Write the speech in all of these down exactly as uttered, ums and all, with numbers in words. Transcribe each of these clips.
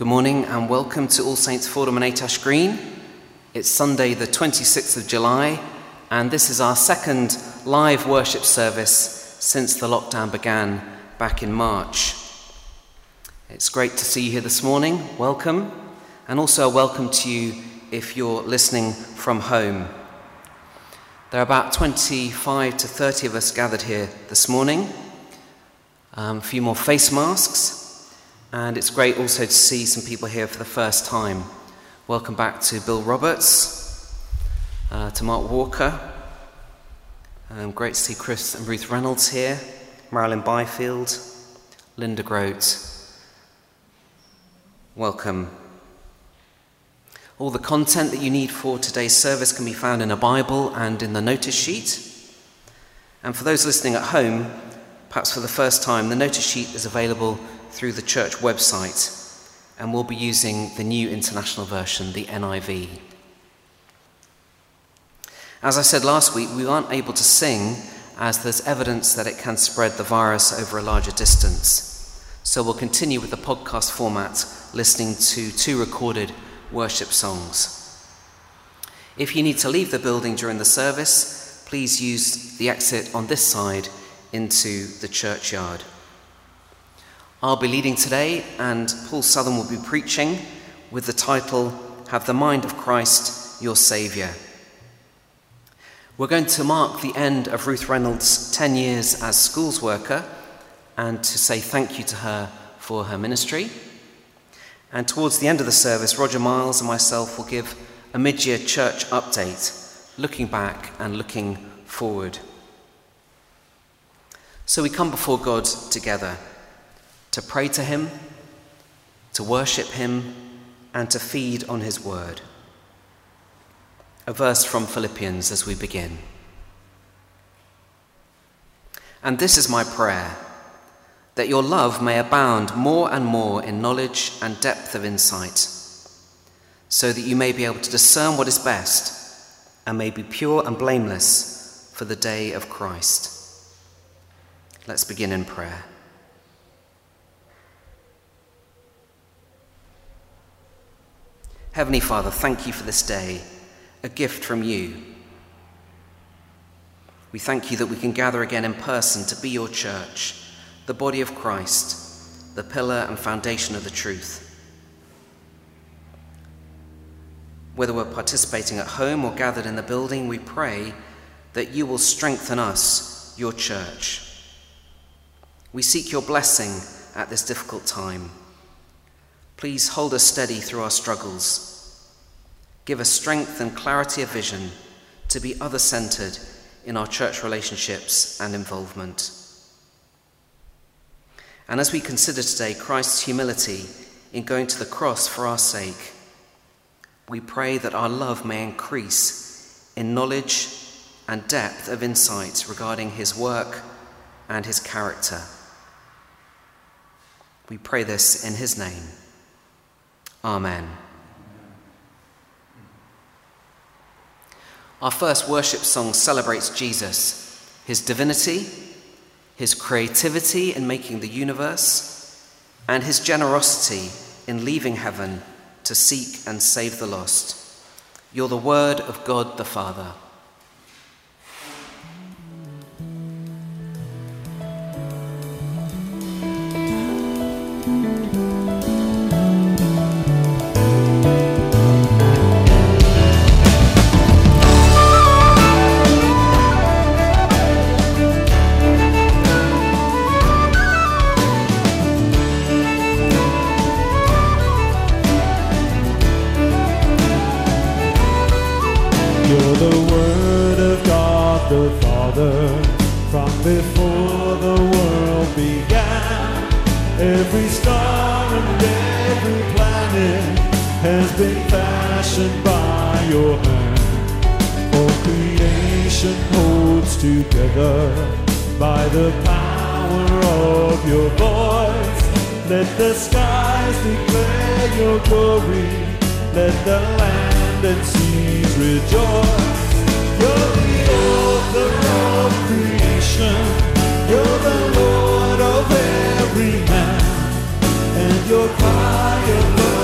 Good morning and welcome to All Saints Fordham and Atash Green. It's Sunday the twenty-sixth of July and this is our second live worship service since the lockdown began back in March. It's great to see you here this morning. Welcome. And also a welcome to you if you're listening from home. There are about twenty-five to thirty of us gathered here this morning. Um, a few more face masks. And it's great also to see some people here for the first time. Welcome back to Bill Roberts, uh, to Mark Walker. Um, great to see Chris and Ruth Reynolds here. Marilyn Byfield, Linda Grote. Welcome. All the content that you need for today's service can be found in a Bible and in the notice sheet. And for those listening at home, perhaps for the first time, the notice sheet is available through the church website, and we'll be using the New International Version, the N I V. As I said last week, we aren't able to sing as there's evidence that it can spread the virus over a larger distance. So we'll continue with the podcast format, listening to two recorded worship songs. If you need to leave the building during the service, please use the exit on this side into the churchyard. I'll be leading today, and Paul Southern will be preaching with the title, Have the Mind of Christ, Your Saviour. We're going to mark the end of Ruth Reynolds' ten years as schools worker and to say thank you to her for her ministry. And towards the end of the service, Roger Miles and myself will give a mid-year church update, looking back and looking forward. So we come before God together, to pray to him, to worship him, and to feed on his word. A verse from Philippians as we begin. And this is my prayer, that your love may abound more and more in knowledge and depth of insight, so that you may be able to discern what is best and may be pure and blameless for the day of Christ. Let's begin in prayer. Heavenly Father, thank you for this day, a gift from you. We thank you that we can gather again in person to be your church, the body of Christ, the pillar and foundation of the truth. Whether we're participating at home or gathered in the building, we pray that you will strengthen us, your church. We seek your blessing at this difficult time. Please hold us steady through our struggles. Give us strength and clarity of vision to be other-centered in our church relationships and involvement. And as we consider today Christ's humility in going to the cross for our sake, we pray that our love may increase in knowledge and depth of insight regarding his work and his character. We pray this in his name. Amen. Our first worship song celebrates Jesus, his divinity, his creativity in making the universe, and his generosity in leaving heaven to seek and save the lost. You're the word of God the Father. Before the world began, every star and every planet has been fashioned by your hand. All creation holds together by the power of your voice. Let the skies declare your glory. Let the land and seas rejoice. You're the author of creation. You're the Lord of every man, and your cry above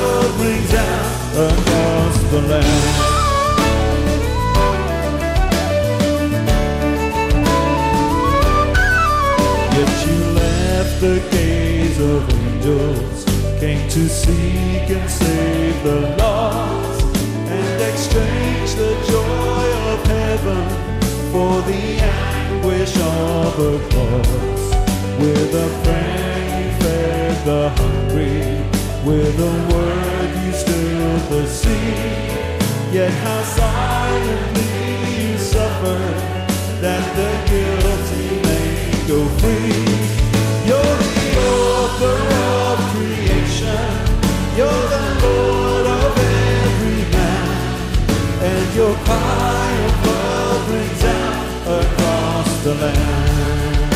angels came to seek and save the lost, and exchange the joy of heaven for the anguish of a cross. With a prayer you fed the hungry, with a word you stilled the sea. Yet how silently you suffered, that the guilty may go free. You're the author of creation, you're the Lord of every man, and your cry of love rings out across the land.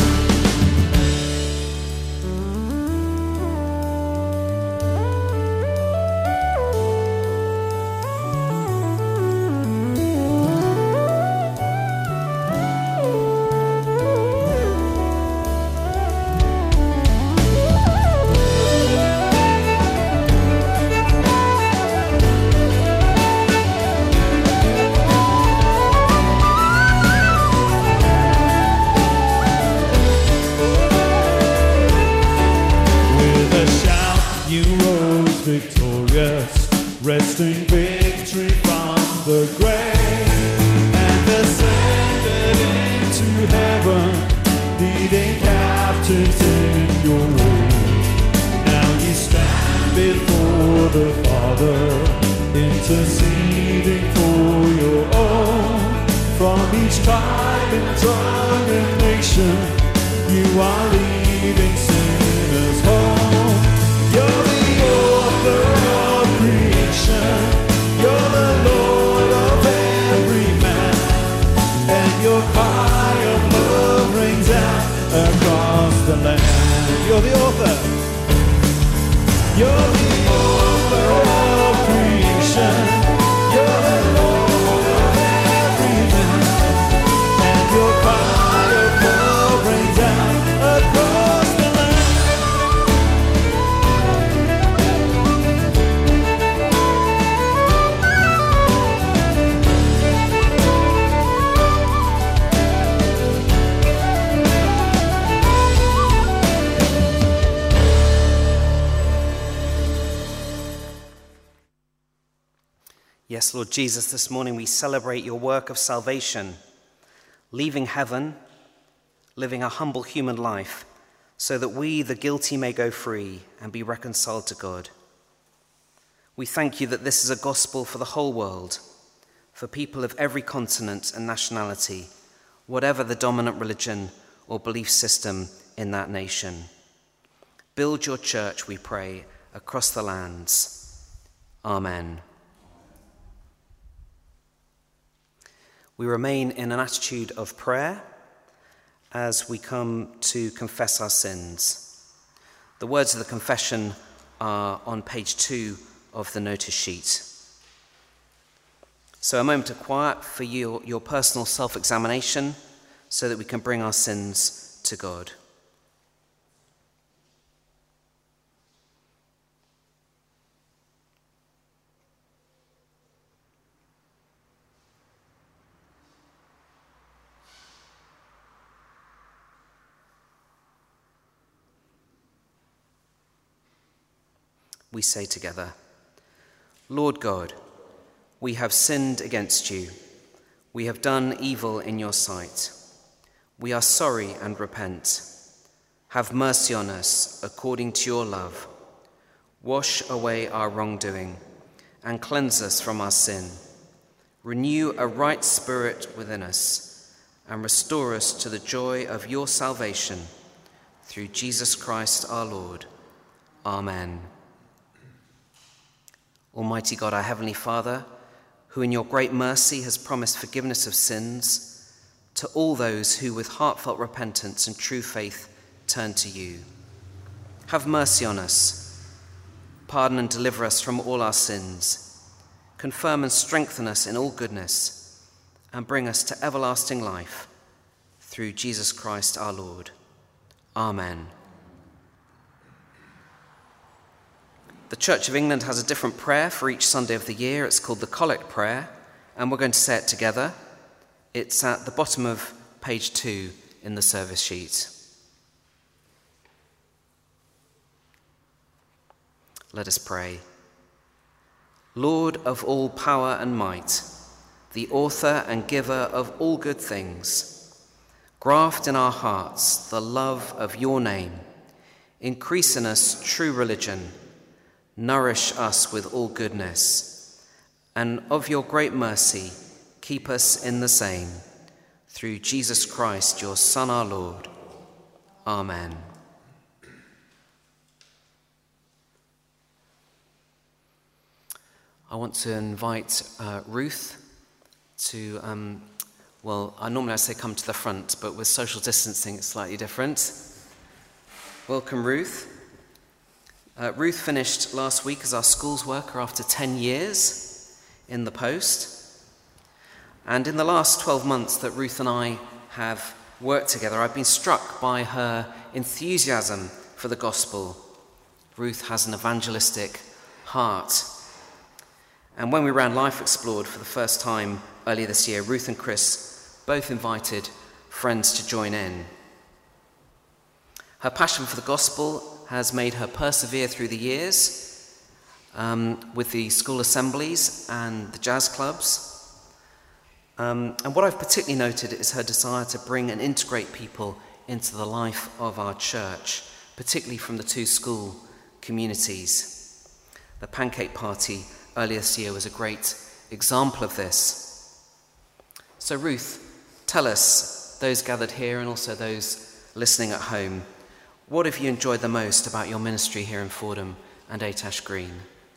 Wresting victory from the grave, and ascended into heaven, leading captives in your way. Now you stand before the Father, interceding for your own. From each tribe and tongue and nation, you are leading sinners home. You're the author of creation, you're the Lord of every man, and your cry of love rings out across the land. You're the author, you're the author of creation, you're the Lord of every man, and your cry of love rings out across the land. Yes, Lord Jesus, this morning we celebrate your work of salvation, leaving heaven, living a humble human life, so that we, the guilty, may go free and be reconciled to God. We thank you that this is a gospel for the whole world, for people of every continent and nationality, whatever the dominant religion or belief system in that nation. Build your church, we pray, across the lands. Amen. We remain in an attitude of prayer as we come to confess our sins. The words of the confession are on page two of the notice sheet. So a moment of quiet for you, your personal self-examination, so that we can bring our sins to God. We say together, Lord God, we have sinned against you. We have done evil in your sight. We are sorry and repent. Have mercy on us according to your love. Wash away our wrongdoing and cleanse us from our sin. Renew a right spirit within us and restore us to the joy of your salvation through Jesus Christ our Lord. Amen. Almighty God, our Heavenly Father, who in your great mercy has promised forgiveness of sins to all those who with heartfelt repentance and true faith turn to you. Have mercy on us, pardon and deliver us from all our sins, confirm and strengthen us in all goodness, and bring us to everlasting life through Jesus Christ our Lord. Amen. The Church of England has a different prayer for each Sunday of the year. It's called the Collect Prayer, and we're going to say it together. It's at the bottom of page two in the service sheet. Let us pray. Lord of all power and might, the author and giver of all good things, graft in our hearts the love of your name, increase in us true religion, nourish us with all goodness, and of your great mercy keep us in the same, through Jesus Christ, your Son, our Lord. Amen. I want to invite uh, Ruth to, um, well, I normally I say come to the front, but with social distancing it's slightly different. Welcome, Ruth. Uh, Ruth finished last week as our schools worker after ten years in the post. And in the last twelve months that Ruth and I have worked together, I've been struck by her enthusiasm for the gospel. Ruth has an evangelistic heart. And when we ran Life Explored for the first time earlier this year, Ruth and Chris both invited friends to join in. Her passion for the gospel has made her persevere through the years um, with the school assemblies and the jazz clubs. Um, and what I've particularly noted is her desire to bring and integrate people into the life of our church, particularly from the two school communities. The Pancake Party earlier this year was a great example of this. So Ruth, tell us, those gathered here and also those listening at home, what have you enjoyed the most about your ministry here in Fordham and Eight Ash Green?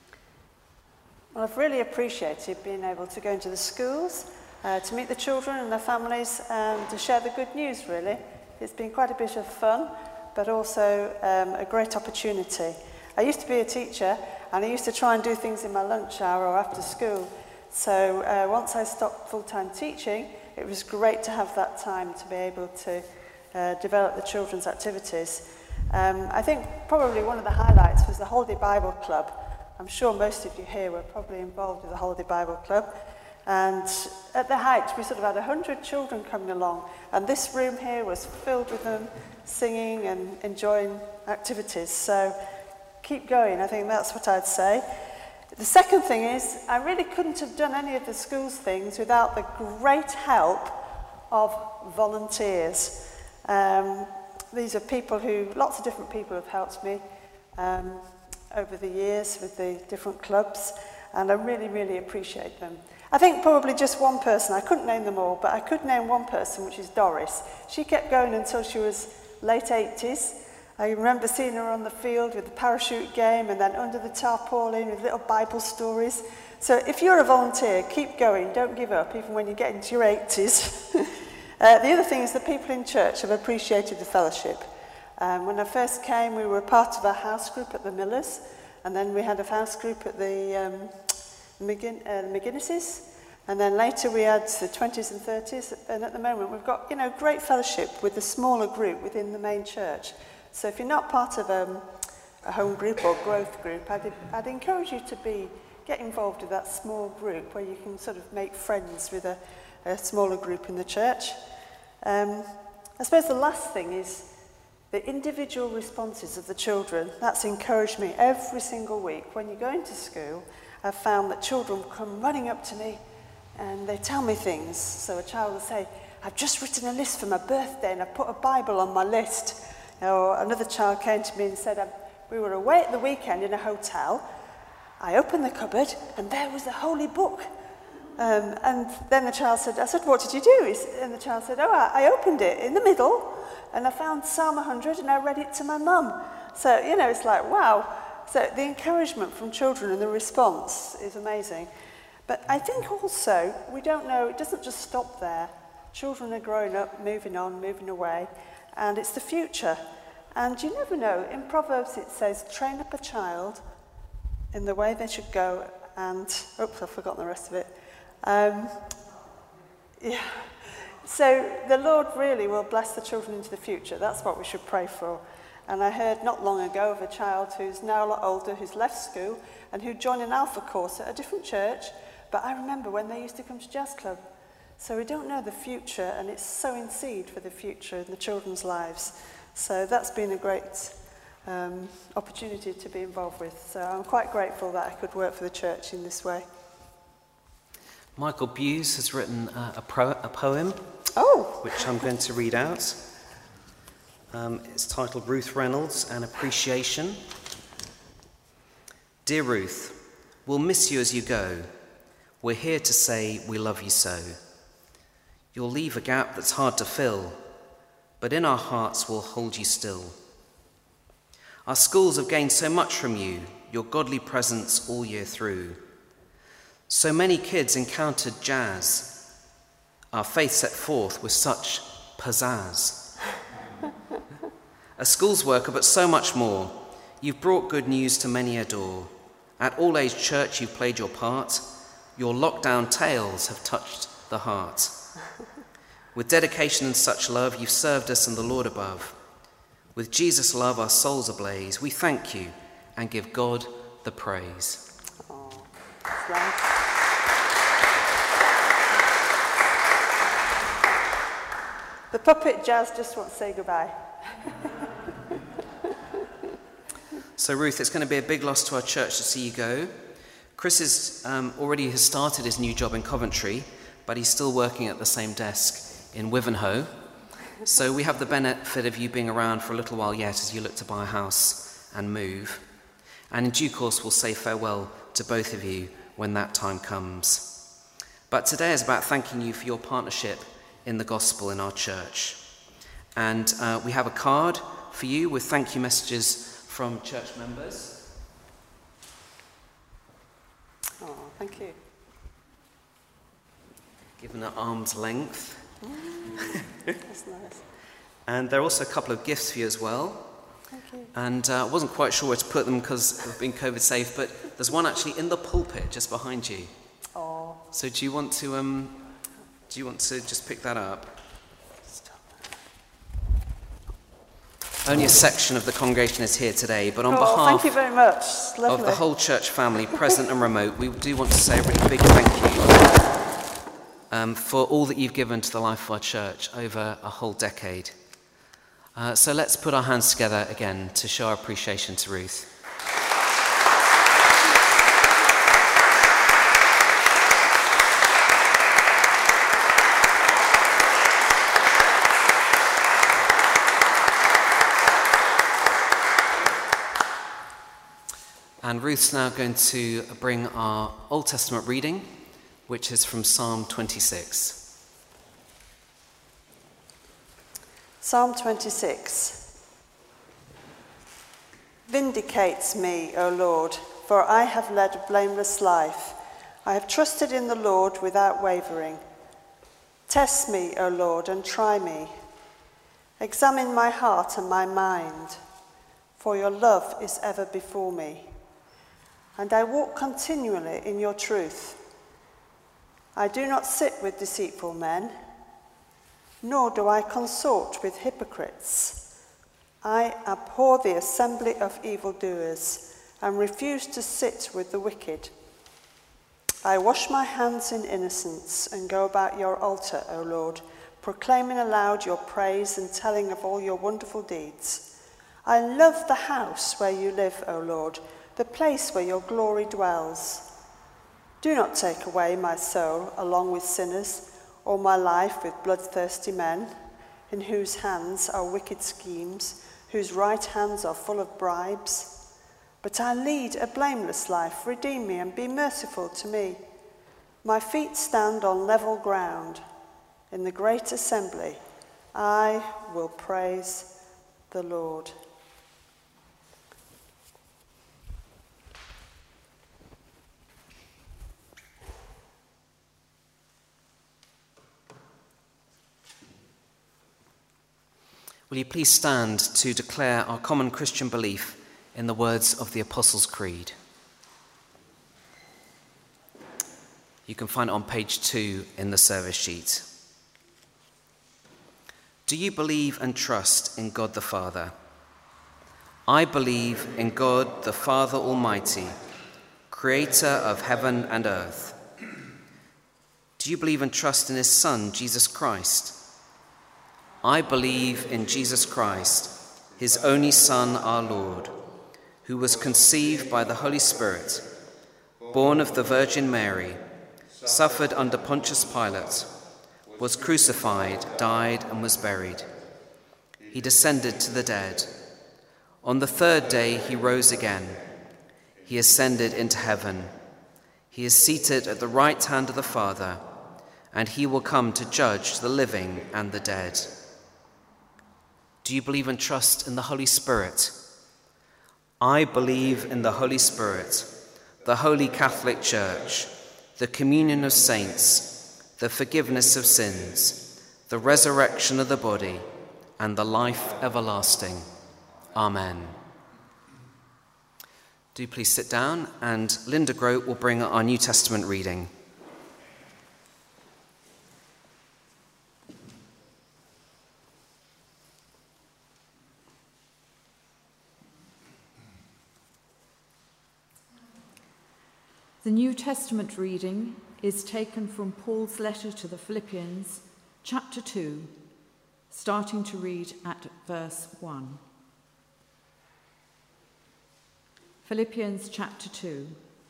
Well, I've really appreciated being able to go into the schools, uh, to meet the children and their families, and to share the good news, really. It's been quite a bit of fun, but also um, a great opportunity. I used to be a teacher, and I used to try and do things in my lunch hour or after school. So uh, once I stopped full-time teaching, it was great to have that time to be able to uh, develop the children's activities. Um, I think probably one of the highlights was the Holiday Bible Club. I'm sure most of you here were probably involved with the Holiday Bible Club. And at the height, we sort of had one hundred children coming along. And this room here was filled with them singing and enjoying activities. So keep going, I think that's what I'd say. The second thing is, I really couldn't have done any of the schools things without the great help of volunteers. Um, these are people who, lots of different people have helped me um, over the years with the different clubs, and I really, really appreciate them. I think probably just one person, I couldn't name them all, but I could name one person, which is Doris. She kept going until she was late eighties. I remember seeing her on the field with the parachute game and then under the tarpaulin with little Bible stories. So if you're a volunteer, keep going, don't give up, even when you get into your eighties. uh, the other thing is that people in church have appreciated the fellowship. Um, when I first came, we were part of a house group at the Millers, and then we had a house group at the um, McGin- uh, McGinnises, and then later we had the twenties and thirties, and at the moment we've got, you know, great fellowship with the smaller group within the main church. So if you're not part of um, a home group or growth group, I'd, I'd encourage you to be get involved with that small group where you can sort of make friends with a, a smaller group in the church. Um, I suppose the last thing is the individual responses of the children. That's encouraged me every single week. When you go into school, I've found that children come running up to me and they tell me things. So a child will say, I've just written a list for my birthday and I've put a Bible on my list. Or another child came to me and said, we were away at the weekend in a hotel. I opened the cupboard and there was the Holy Book. Um, and then the child said, I said, what did you do? And the child said, oh, I, I opened it in the middle and I found Psalm one hundred and I read it to my mum. So, you know, it's like, wow. So the encouragement from children and the response is amazing. But I think also, we don't know, it doesn't just stop there. Children are growing up, moving on, moving away. And it's the future. And you never know. In Proverbs it says, train up a child in the way they should go. And, oops, I've forgotten the rest of it. Um, yeah. So the Lord really will bless the children into the future. That's what we should pray for. And I heard not long ago of a child who's now a lot older, who's left school, and who joined an Alpha course at a different church. But I remember when they used to come to Jazz Club. So we don't know the future, and it's sowing seed for the future in the children's lives. So that's been a great um, opportunity to be involved with. So I'm quite grateful that I could work for the church in this way. Michael Buse has written uh, a, pro- a poem, Oh! which I'm going to read out. Um, it's titled Ruth Reynolds, An Appreciation. Dear Ruth, we'll miss you as you go. We're here to say we love you so. You'll leave a gap that's hard to fill, but in our hearts we'll hold you still. Our schools have gained so much from you, your godly presence all year through. So many kids encountered jazz, our faith set forth with such pizzazz. A school's worker, but so much more. You've brought good news to many a door. At All Age Church you've played your part. Your lockdown tales have touched the heart. With dedication and such love, you've served us and the Lord above. With Jesus' love, our souls ablaze. We thank you and give God the praise. Oh, that's nice. The puppet jazz just wants to say goodbye. So Ruth, it's going to be a big loss to our church to see you go. Chris is, um, already has started his new job in Coventry, but he's still working at the same desk in Wivenhoe. So we have the benefit of you being around for a little while yet as you look to buy a house and move. And in due course we'll say farewell to both of you when that time comes. But today is about thanking you for your partnership in the gospel in our church. And uh, we have a card for you with thank you messages from church members. Oh, thank you. Given at arm's length. Mm, that's nice. And there are also a couple of gifts for you as well. Thank you. And I uh, wasn't quite sure where to put them because of being COVID safe, but there's one actually in the pulpit just behind you. Oh. So do you want to um, do you want to just pick that up? Only a section of the congregation is here today, but on oh, behalf thank you very much. of the whole church family, present and remote, we do want to say a really big thank you um, for all that you've given to the life of our church over a whole decade. Uh, so let's put our hands together again to show our appreciation to Ruth. And Ruth's now going to bring our Old Testament reading, which is from Psalm twenty-six. Psalm twenty-six. Vindicates me, O Lord, for I have led a blameless life. I have trusted in the Lord without wavering. Test me, O Lord, and try me. Examine my heart and my mind, for your love is ever before me. And I walk continually in your truth. I do not sit with deceitful men, nor do I consort with hypocrites. I abhor the assembly of evildoers and refuse to sit with the wicked. I wash my hands in innocence and go about your altar, O Lord, proclaiming aloud your praise and telling of all your wonderful deeds. I love the house where you live, O Lord, the place where your glory dwells. Do not take away my soul along with sinners, or my life with bloodthirsty men, in whose hands are wicked schemes, whose right hands are full of bribes. But I lead a blameless life. Redeem me and be merciful to me. My feet stand on level ground. In the great assembly, I will praise the Lord. Will you please stand to declare our common Christian belief in the words of the Apostles' Creed? You can find it on page two in the service sheet. Do you believe and trust in God the Father? I believe in God the Father Almighty, creator of heaven and earth. Do you believe and trust in his Son, Jesus Christ? I believe in Jesus Christ, his only Son, our Lord, who was conceived by the Holy Spirit, born of the Virgin Mary, suffered under Pontius Pilate, was crucified, died, and was buried. He descended to the dead. On the third day he rose again. He ascended into heaven. He is seated at the right hand of the Father, and he will come to judge the living and the dead. Do you believe and trust in the Holy Spirit? I believe in the Holy Spirit, the Holy Catholic Church, the communion of saints, the forgiveness of sins, the resurrection of the body, and the life everlasting. Amen. Do please sit down, and Linda Grote will bring our New Testament reading. The New Testament reading is taken from Paul's letter to the Philippians, chapter two, starting to read at verse one. Philippians chapter two.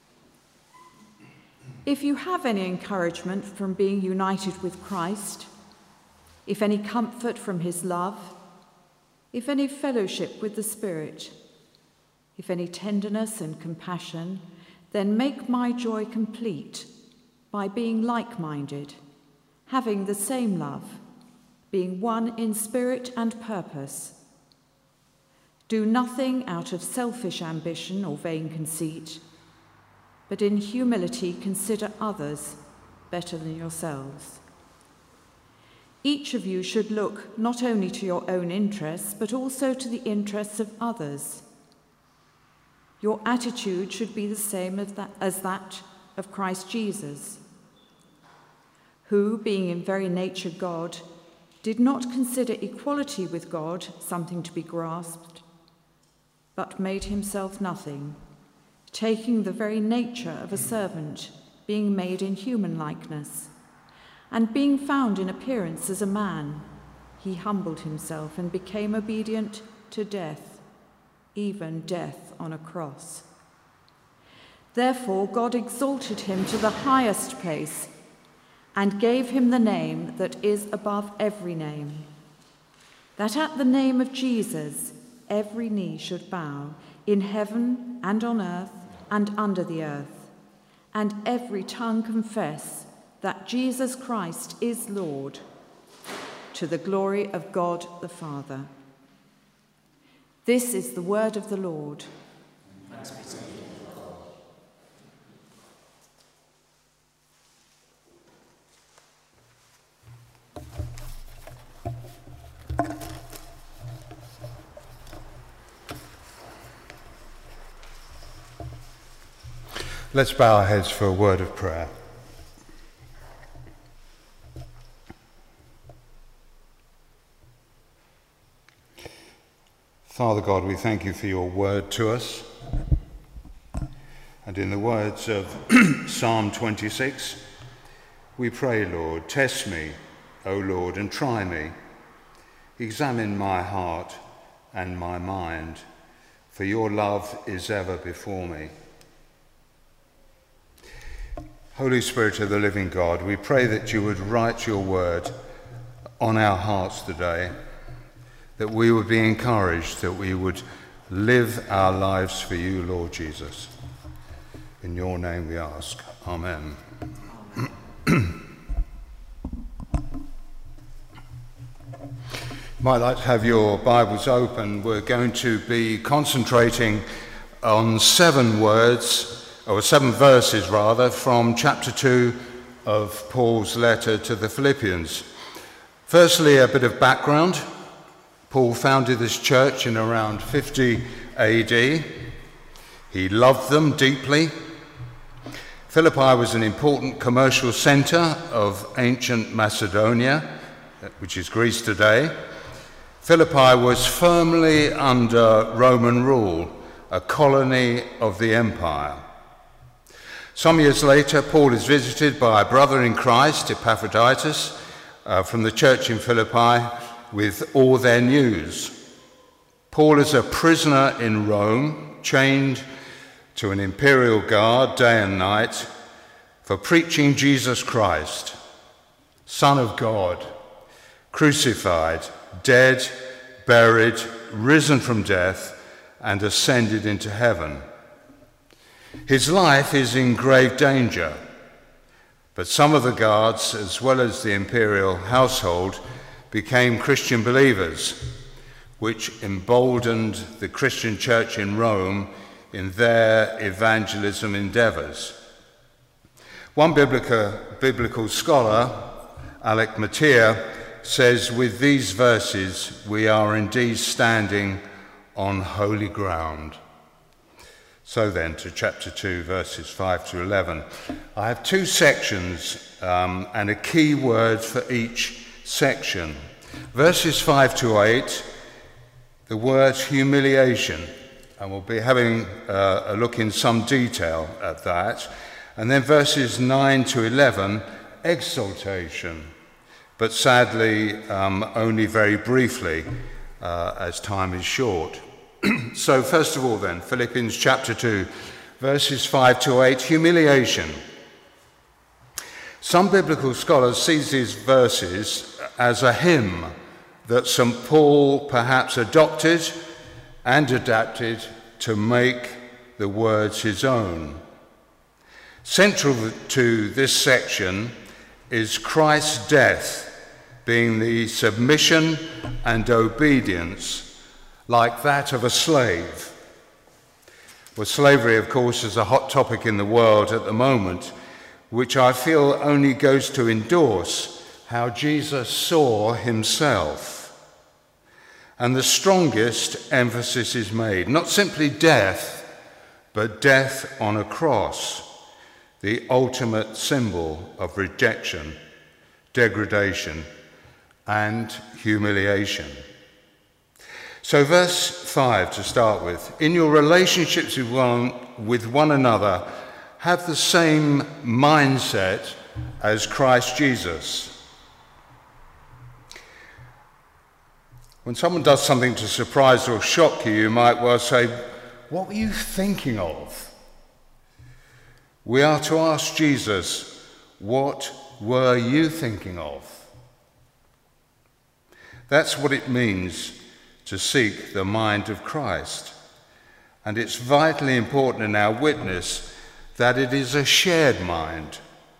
If you have any encouragement from being united with Christ, if any comfort from his love, if any fellowship with the Spirit, if any tenderness and compassion, then make my joy complete by being like-minded, having the same love, being one in spirit and purpose. Do nothing out of selfish ambition or vain conceit, but in humility consider others better than yourselves. Each of you should look not only to your own interests, but also to the interests of others. Your attitude should be the same as that, as that of Christ Jesus, who, being in very nature God, did not consider equality with God something to be grasped, but made himself nothing, taking the very nature of a servant, being made in human likeness, and being found in appearance as a man, he humbled himself and became obedient to death, even death on a cross. Therefore God exalted him to the highest place and gave him the name that is above every name, that at the name of Jesus every knee should bow, in heaven and on earth and under the earth, and every tongue confess that Jesus Christ is Lord, to the glory of God the Father. This is the word of the Lord. Thanks be to God. Let's bow our heads for a word of prayer. Father God, we thank you for your word to us. And in the words of Psalm twenty-six, we pray, Lord, test me, O Lord, and try me. Examine my heart and my mind, for your love is ever before me. Holy Spirit of the living God, we pray that you would write your word on our hearts today, that we would be encouraged, that we would live our lives for you, Lord Jesus. In your name we ask. Amen. You might like to have your Bibles open. We're going to be concentrating on seven words, or seven verses rather, from chapter two of Paul's letter to the Philippians. Firstly, a bit of background. Paul founded this church in around fifty A D. He loved them deeply. Philippi was an important commercial centre of ancient Macedonia, which is Greece today. Philippi was firmly under Roman rule, a colony of the empire. Some years later, Paul is visited by a brother in Christ, Epaphroditus, uh, from the church in Philippi, with all their news. Paul is a prisoner in Rome, chained to an imperial guard day and night for preaching Jesus Christ, Son of God, crucified, dead, buried, risen from death, and ascended into heaven. His life is in grave danger, but some of the guards, as well as the imperial household, became Christian believers, which emboldened the Christian church in Rome in their evangelism endeavors. One biblical, biblical scholar, Alec Motyer, says, with these verses, we are indeed standing on holy ground. So then, to chapter two, verses five to eleven. I have two sections um, and a key word for each section. Verses five to eight, the word humiliation, and we'll be having uh, a look in some detail at that. And then verses nine to eleven, exaltation, but sadly um, only very briefly, uh, as time is short. So first of all then, Philippians chapter two, verses five to eight, humiliation. Some biblical scholars see these verses as a hymn that Saint Paul perhaps adopted and adapted to make the words his own. Central to this section is Christ's death being the submission and obedience like that of a slave. Well, slavery, of course, is a hot topic in the world at the moment, which I feel only goes to endorse how Jesus saw himself. And the strongest emphasis is made, not simply death, but death on a cross, the ultimate symbol of rejection, degradation, and humiliation. So verse five to start with, in your relationships with one, with one another, have the same mindset as Christ Jesus. When someone does something to surprise or shock you, you might well say, what were you thinking of? We are to ask Jesus, what were you thinking of? That's what it means to seek the mind of Christ. And it's vitally important in our witness that it is a shared mind.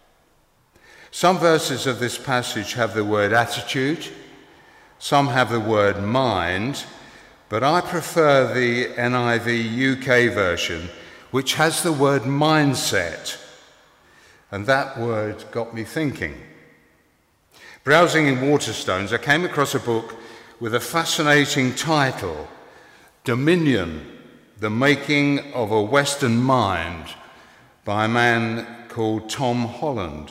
Some verses of this passage have the word attitude, some have the word mind, but I prefer the N I V U K version, which has the word mindset. And that word got me thinking. Browsing in Waterstones, I came across a book with a fascinating title, Dominion, The Making of a Western Mind, by a man called Tom Holland.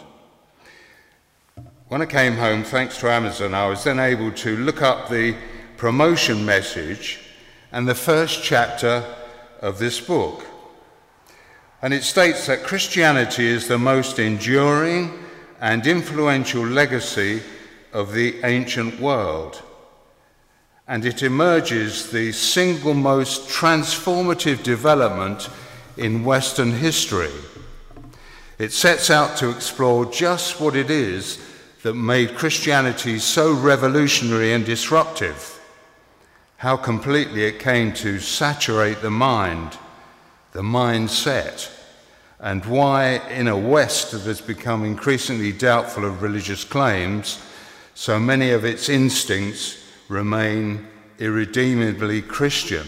When I came home, thanks to Amazon, I was then able to look up the promotion message and the first chapter of this book. And it states that Christianity is the most enduring and influential legacy of the ancient world. And it emerges the single most transformative development in Western history. It sets out to explore just what it is that made Christianity so revolutionary and disruptive, how completely it came to saturate the mind, the mindset, and why in a West that has become increasingly doubtful of religious claims, so many of its instincts remain irredeemably Christian.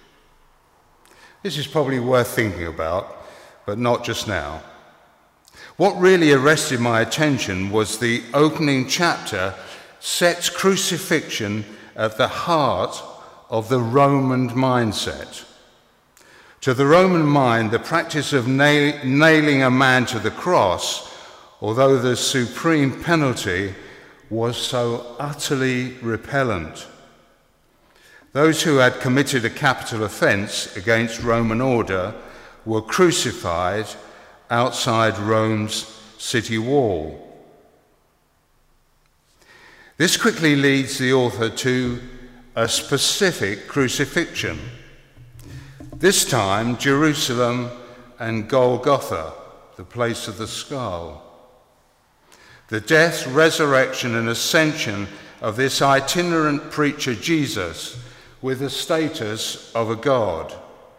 This is probably worth thinking about, but not just now. What really arrested my attention was the opening chapter sets crucifixion at the heart of the Roman mindset. To the Roman mind, the practice of nail- nailing a man to the cross, although the supreme penalty, was so utterly repellent. Those who had committed a capital offence against Roman order were crucified outside Rome's city wall. This quickly leads the author to a specific crucifixion. This time, Jerusalem and Golgotha, the place of the skull. The death, resurrection, and ascension of this itinerant preacher Jesus with the status of a god.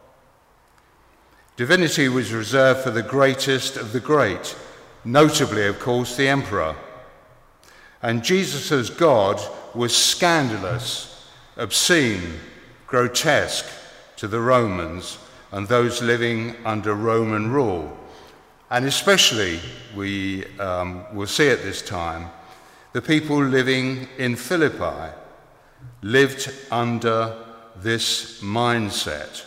Divinity was reserved for the greatest of the great, notably, of course, the emperor. And Jesus as God was scandalous, obscene, grotesque to the Romans and those living under Roman rule. And especially, we um, will see at this time, the people living in Philippi lived under this mindset.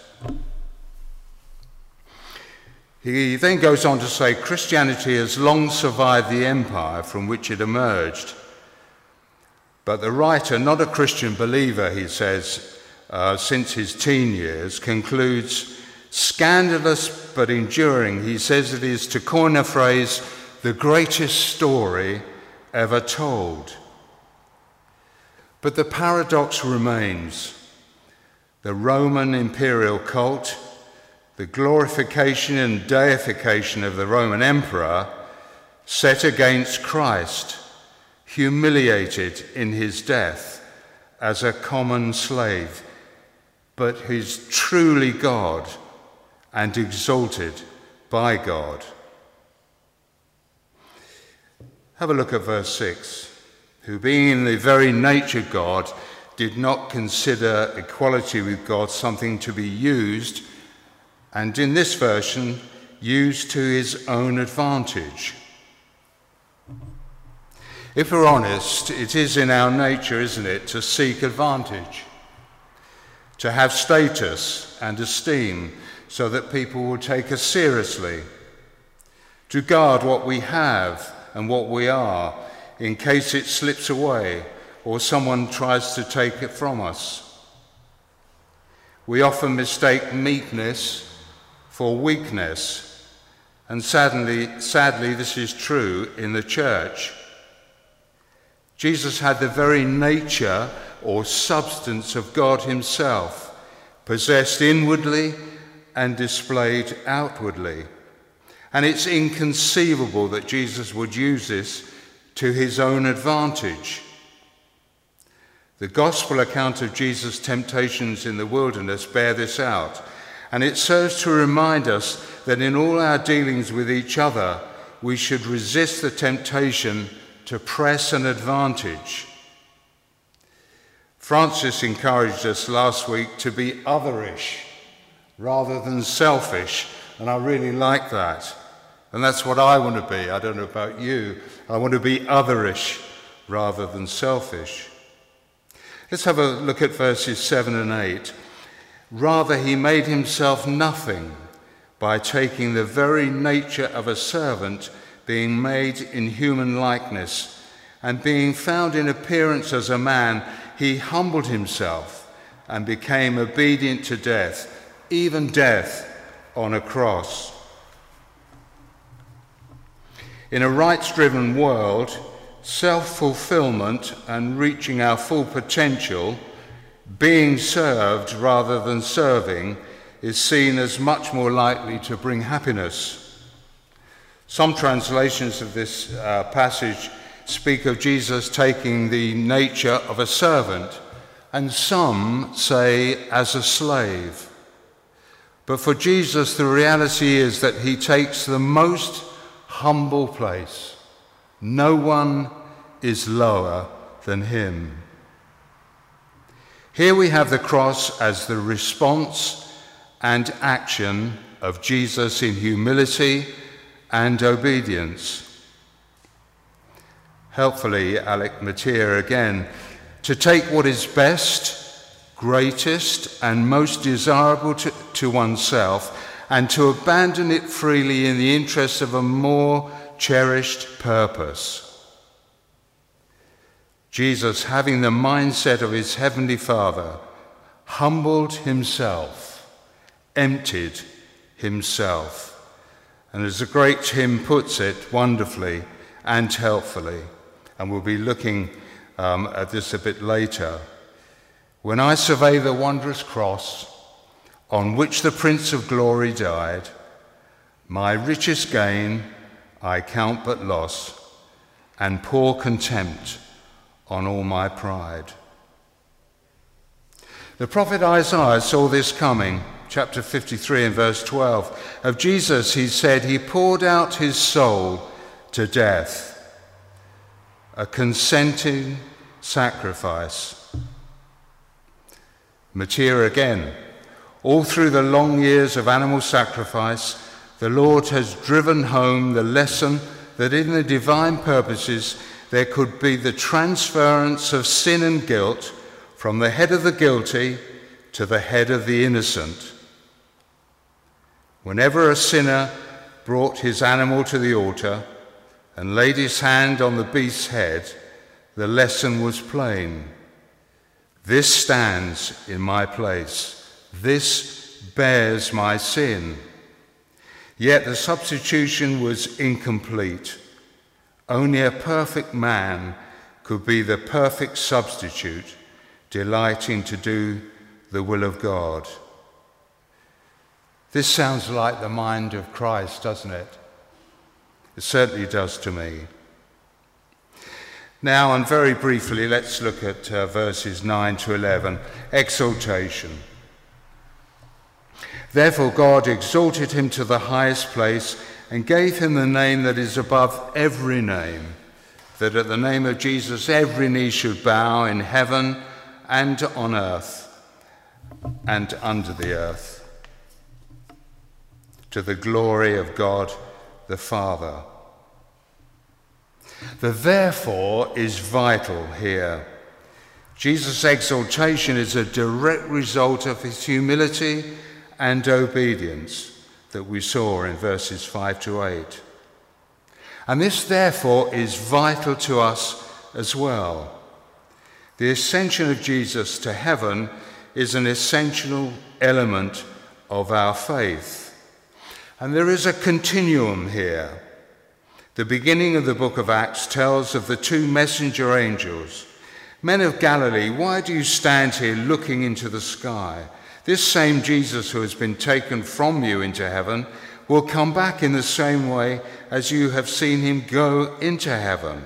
He then goes on to say, Christianity has long survived the empire from which it emerged. But the writer, not a Christian believer, he says, uh, since his teen years, concludes, scandalous but enduring, he says it is, to coin a phrase, the greatest story ever told. But the paradox remains. The Roman imperial cult, the glorification and deification of the Roman emperor, set against Christ, humiliated in his death as a common slave, but who's truly God and exalted by God. Have a look at verse six. Who being in the very nature God, did not consider equality with God something to be used, and in this version, used to his own advantage. If we're honest, it is in our nature, isn't it, to seek advantage, to have status and esteem so that people will take us seriously, to guard what we have and what we are in case it slips away or someone tries to take it from us. We often mistake meekness for weakness, and sadly, sadly this is true in the church. Jesus had the very nature or substance of God himself, possessed inwardly and displayed outwardly. And it's inconceivable that Jesus would use this to his own advantage. The gospel account of Jesus' temptations in the wilderness bear this out, and it serves to remind us that in all our dealings with each other, we should resist the temptation to press an advantage. Francis encouraged us last week to be otherish rather than selfish, and I really like that. And that's what I want to be. I don't know about you. I want to be otherish rather than selfish. Let's have a look at verses seven and eight. Rather, he made himself nothing by taking the very nature of a servant, being made in human likeness, and being found in appearance as a man, he humbled himself and became obedient to death, even death on a cross. In a rights-driven world, self-fulfillment and reaching our full potential, being served rather than serving, is seen as much more likely to bring happiness. Some translations of this uh, passage speak of Jesus taking the nature of a servant, and some say as a slave. But for Jesus, the reality is that he takes the most humble place. No one is lower than him. Here we have the cross as the response and action of Jesus in humility and obedience. Helpfully, Alec Matier again, to take what is best, greatest, and most desirable to, to oneself, and to abandon it freely in the interest of a more cherished purpose. Jesus, having the mindset of his heavenly Father, humbled himself, emptied himself. And as the great hymn puts it wonderfully and helpfully, and we'll be looking um, at this a bit later, When I survey the wondrous cross on which the Prince of Glory died, my richest gain I count but loss, and pour contempt on all my pride. The prophet Isaiah saw this coming, chapter fifty-three and verse twelve. Of Jesus he said, he poured out his soul to death, a consenting sacrifice. Matir again, all through the long years of animal sacrifice, the Lord has driven home the lesson that in the divine purposes there could be the transference of sin and guilt from the head of the guilty to the head of the innocent. Whenever a sinner brought his animal to the altar and laid his hand on the beast's head, the lesson was plain. This stands in my place. This bears my sin. Yet the substitution was incomplete. Only a perfect man could be the perfect substitute, delighting to do the will of God. This sounds like the mind of Christ, doesn't it? It certainly does to me. Now, and very briefly, let's look at uh, verses nine to eleven. Exaltation. Therefore God exalted him to the highest place and gave him the name that is above every name, that at the name of Jesus every knee should bow in heaven and on earth and under the earth, to the glory of God the Father. The therefore is vital here. Jesus' exaltation is a direct result of his humility and obedience that we saw in verses five to eight. And this therefore is vital to us as well. The ascension of Jesus to heaven is an essential element of our faith. And there is a continuum here. The beginning of the book of Acts tells of the two messenger angels. Men of Galilee, why do you stand here looking into the sky? This same Jesus who has been taken from you into heaven will come back in the same way as you have seen him go into heaven.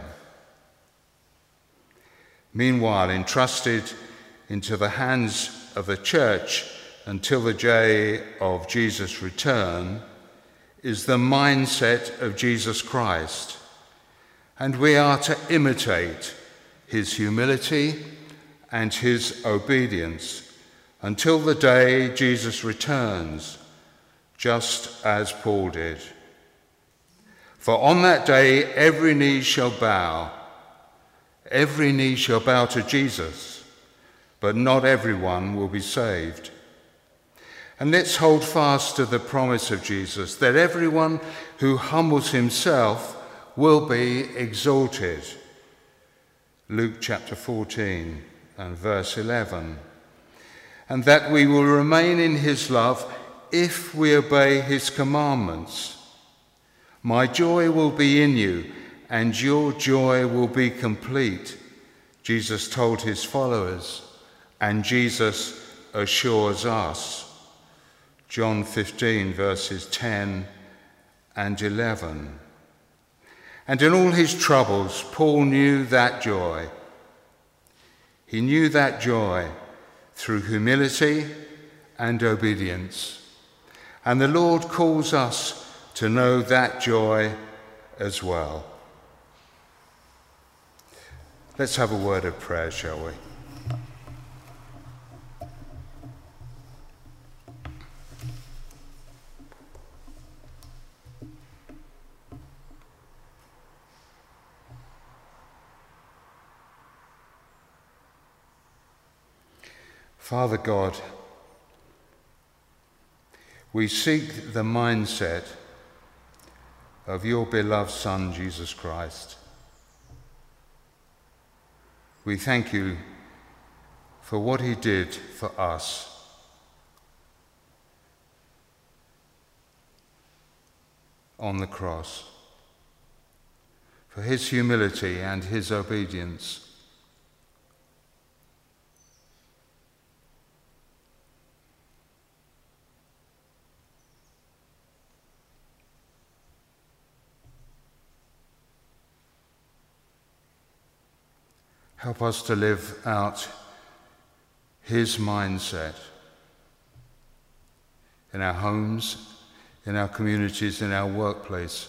Meanwhile, entrusted into the hands of the church until the day of Jesus' return is the mindset of Jesus Christ. And we are to imitate his humility and his obedience until the day Jesus returns, just as Paul did. For on that day every knee shall bow, every knee shall bow to Jesus, but not everyone will be saved. And let's hold fast to the promise of Jesus that everyone who humbles himself will be exalted. Luke chapter fourteen and verse eleven. And that we will remain in his love if we obey his commandments. My joy will be in you, and your joy will be complete, Jesus told his followers, and Jesus assures us. John fifteen, verses ten and eleven. And in all his troubles, Paul knew that joy. He knew that joy through humility and obedience. And the Lord calls us to know that joy as well. Let's have a word of prayer, shall we? Father God, we seek the mindset of your beloved Son, Jesus Christ. We thank you for what he did for us. On the cross, for his humility and his obedience. Help us to live out his mindset in our homes, in our communities, in our workplace.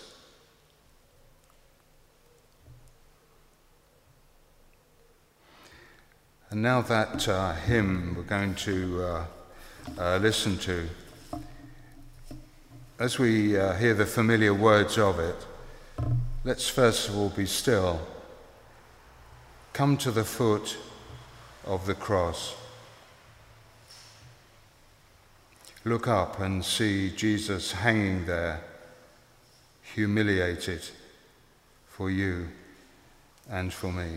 And now that uh, hymn we're going to uh, uh, listen to, as we uh, hear the familiar words of it, let's first of all be still. Come to the foot of the cross. Look up and see Jesus hanging there, humiliated for you and for me.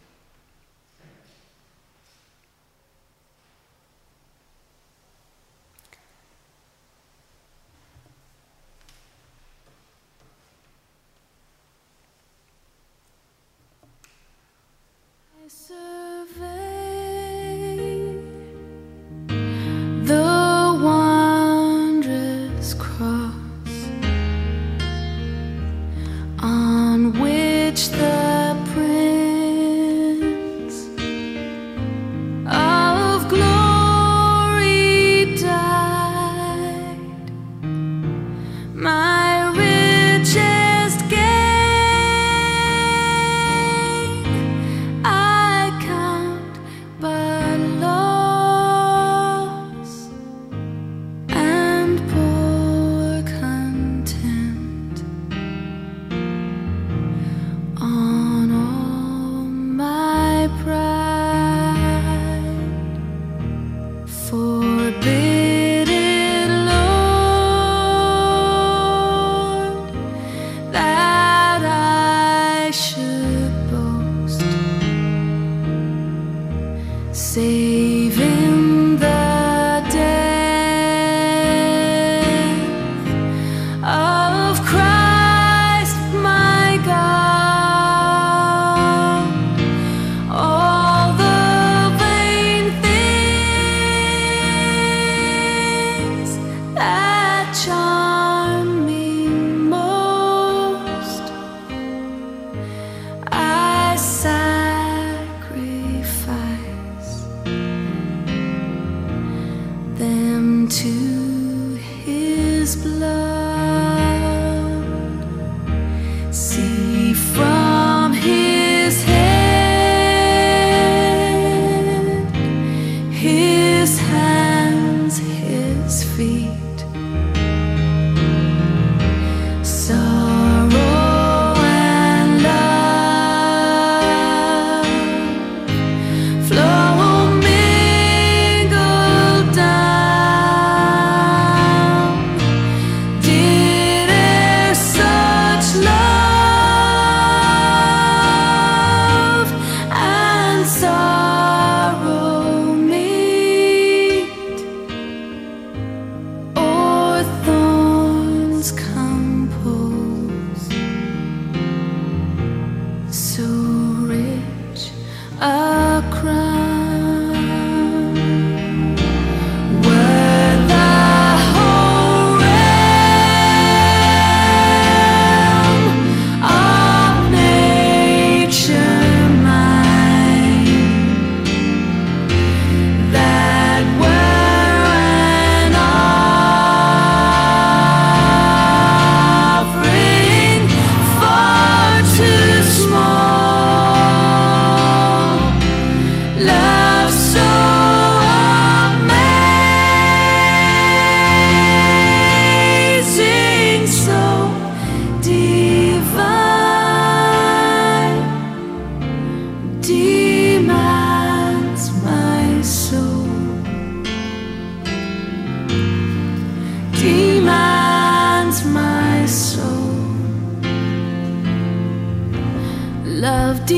Love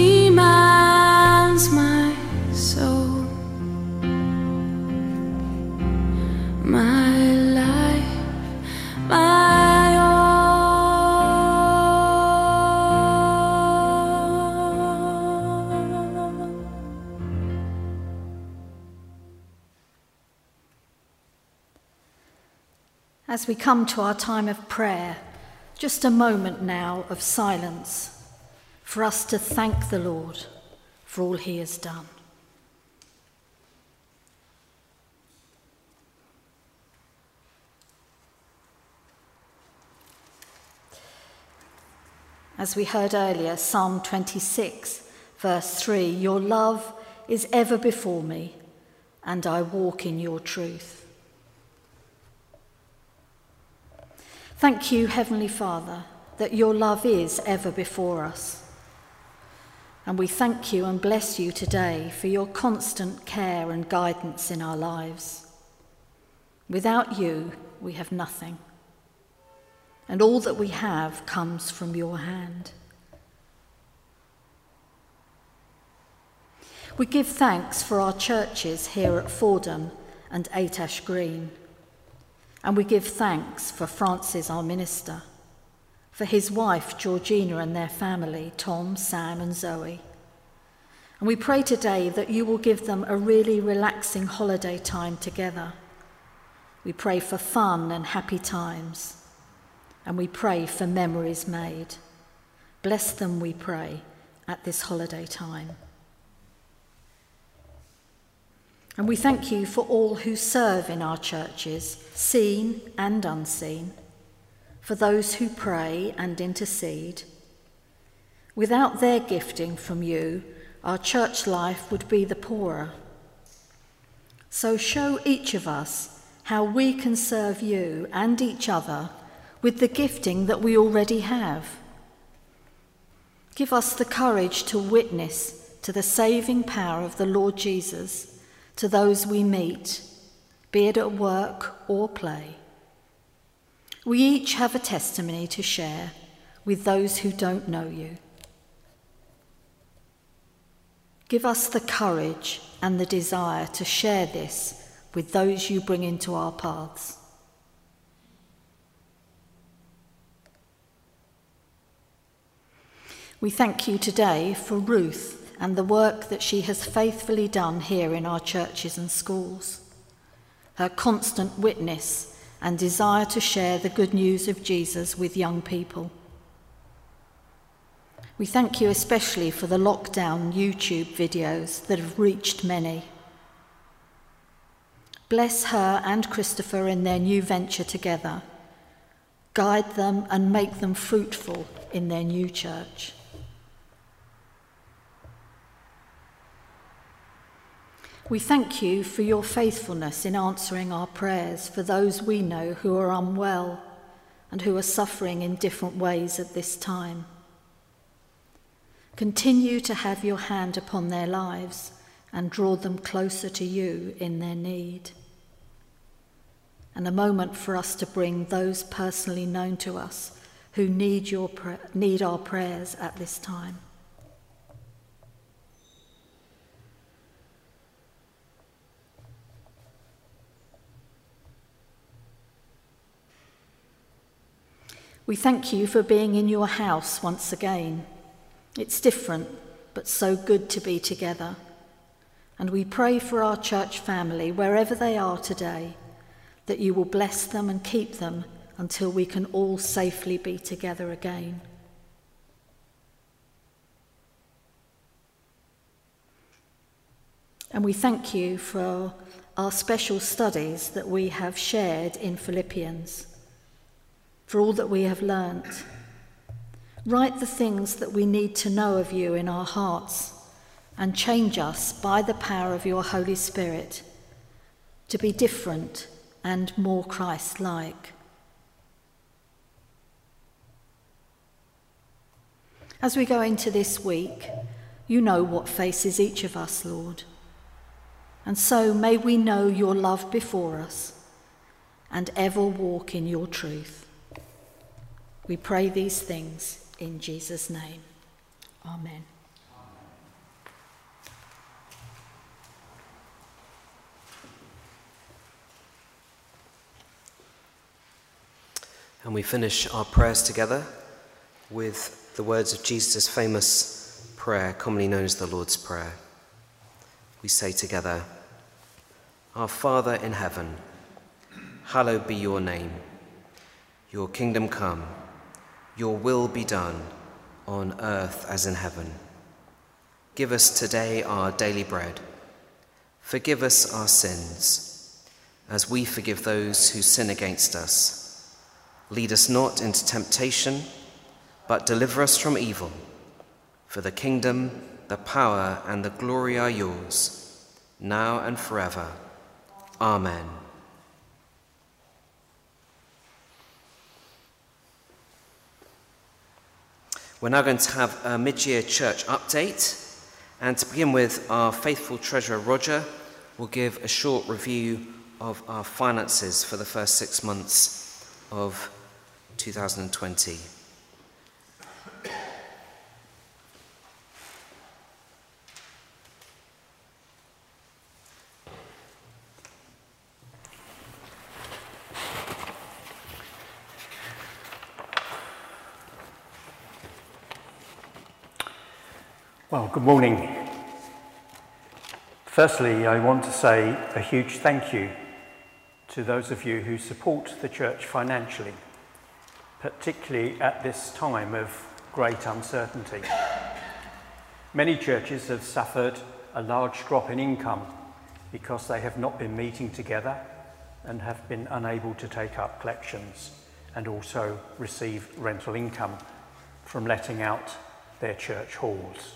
demands my soul, my life, my all. As we come to our time of prayer, just a moment now of silence for us to thank the Lord for all he has done. As we heard earlier, Psalm twenty-six, verse three, your love is ever before me, and I walk in your truth. Thank you, Heavenly Father, that your love is ever before us. And we thank you and bless you today for your constant care and guidance in our lives. Without you, we have nothing. And all that we have comes from your hand. We give thanks for our churches here at Fordham and Eight Ash Green. And we give thanks for Francis, our minister, for his wife, Georgina, and their family, Tom, Sam, and Zoe. And we pray today that you will give them a really relaxing holiday time together. We pray for fun and happy times. And we pray for memories made. Bless them, we pray, at this holiday time. And we thank you for all who serve in our churches, seen and unseen, for those who pray and intercede. Without their gifting from you, our church life would be the poorer. So show each of us how we can serve you and each other with the gifting that we already have. Give us the courage to witness to the saving power of the Lord Jesus to those we meet, be it at work or play. We each have a testimony to share with those who don't know you. Give us the courage and the desire to share this with those you bring into our paths. We thank you today for Ruth and the work that she has faithfully done here in our churches and schools. Her constant witness and desire to share the good news of Jesus with young people. We thank you especially for the lockdown YouTube videos that have reached many. Bless her and Christopher in their new venture together. Guide them and make them fruitful in their new church. We thank you for your faithfulness in answering our prayers for those we know who are unwell and who are suffering in different ways at this time. Continue to have your hand upon their lives and draw them closer to you in their need. And a moment for us to bring those personally known to us who need, your pra- need our prayers at this time. We thank you for being in your house once again. It's different, but so good to be together. And we pray for our church family, wherever they are today, that you will bless them and keep them until we can all safely be together again. And we thank you for our special studies that we have shared in Philippians, for all that we have learnt. Write the things that we need to know of you in our hearts and change us by the power of your Holy Spirit to be different and more Christ-like. As we go into this week, you know what faces each of us, Lord. And so may we know your love before us and ever walk in your truth. We pray these things in Jesus' name. Amen. And we finish our prayers together with the words of Jesus' famous prayer, commonly known as the Lord's Prayer. We say together, Our Father in heaven, hallowed be your name. Your kingdom come. Your will be done, on earth as in heaven. Give us today our daily bread. Forgive us our sins, as we forgive those who sin against us. Lead us not into temptation, but deliver us from evil. For the kingdom, the power, and the glory are yours, now and forever. Amen. We're now going to have a mid-year church update. And to begin with, our faithful treasurer, Roger, will give a short review of our finances for the first six months of two thousand twenty. Well, good morning. Firstly, I want to say a huge thank you to those of you who support the church financially, particularly at this time of great uncertainty. Many churches have suffered a large drop in income because they have not been meeting together and have been unable to take up collections and also receive rental income from letting out their church halls.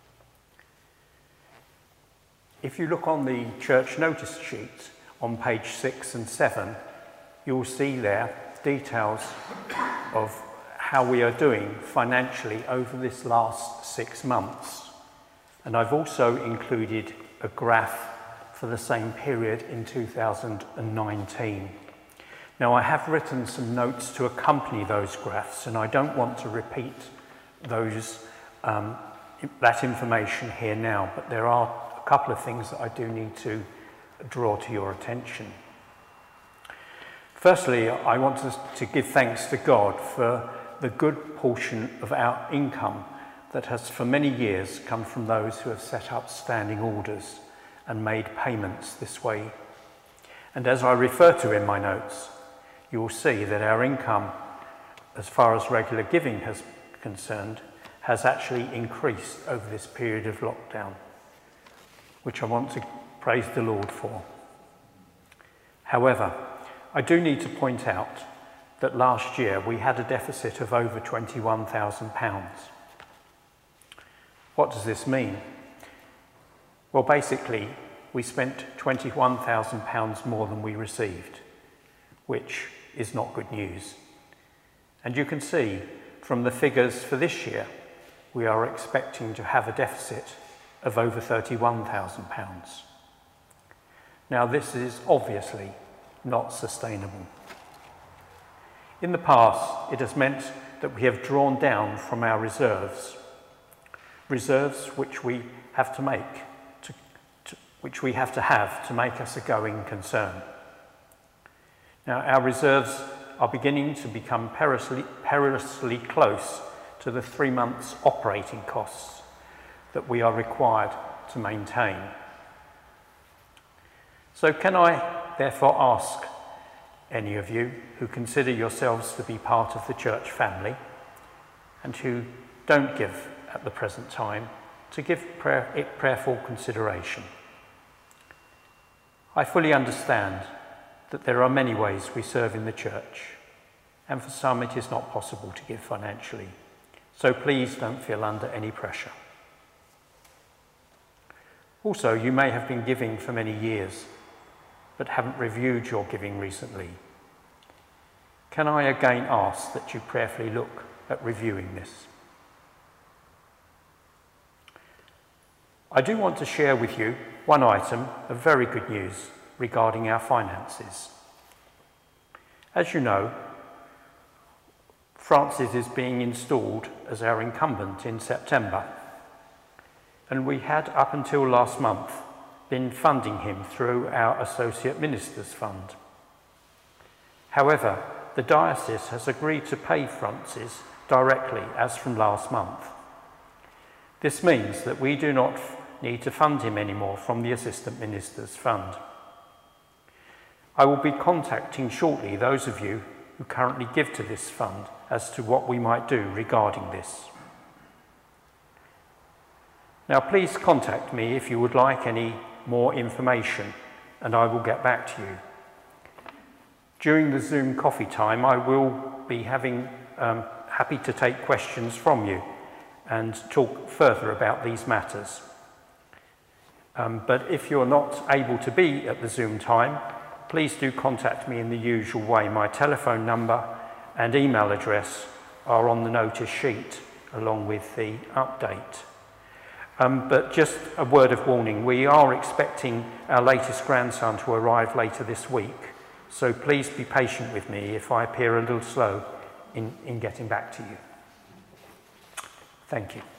If you look on the church notice sheet on page six and seven, you'll see there details of how we are doing financially over this last six months. And I've also included a graph for the same period in two thousand nineteen. Now, I have written some notes to accompany those graphs, and I don't want to repeat those um, that information here now, but there are a couple of things that I do need to draw to your attention. Firstly, I want to, to give thanks to God for the good portion of our income that has for many years come from those who have set up standing orders and made payments this way. And as I refer to in my notes, you will see that our income, as far as regular giving has concerned, has actually increased over this period of lockdown, which I want to praise the Lord for. However, I do need to point out that last year we had a deficit of over twenty-one thousand pounds. What does this mean? Well, basically, we spent twenty-one thousand pounds more than we received, which is not good news. And you can see from the figures for this year, we are expecting to have a deficit of over thirty-one thousand pounds. Now, this is obviously not sustainable. In the past, it has meant that we have drawn down from our reserves, reserves which we have to make, to, to, which we have to have to make us a going concern. Now, our reserves are beginning to become perilously, perilously close to the three months operating costs that we are required to maintain. So can I therefore ask any of you who consider yourselves to be part of the church family and who don't give at the present time to give prayer, it prayerful consideration? I fully understand that there are many ways we serve in the church, and for some it is not possible to give financially. So please don't feel under any pressure. Also, you may have been giving for many years, but haven't reviewed your giving recently. Can I again ask that you prayerfully look at reviewing this? I do want to share with you one item of very good news regarding our finances. As you know, Francis is being installed as our incumbent in September, and we had up until last month been funding him through our Associate Ministers Fund. However, the diocese has agreed to pay Francis directly as from last month. This means that we do not need to fund him anymore from the Assistant Ministers Fund. I will be contacting shortly those of you who currently give to this fund as to what we might do regarding this. Now, please contact me if you would like any more information, and I will get back to you. During the Zoom coffee time, I will be having um, happy to take questions from you and talk further about these matters. Um, but if you're not able to be at the Zoom time, please do contact me in the usual way. My telephone number and email address are on the notice sheet along with the update. Um, but just a word of warning, we are expecting our latest grandson to arrive later this week, so please be patient with me if I appear a little slow in, in getting back to you. Thank you.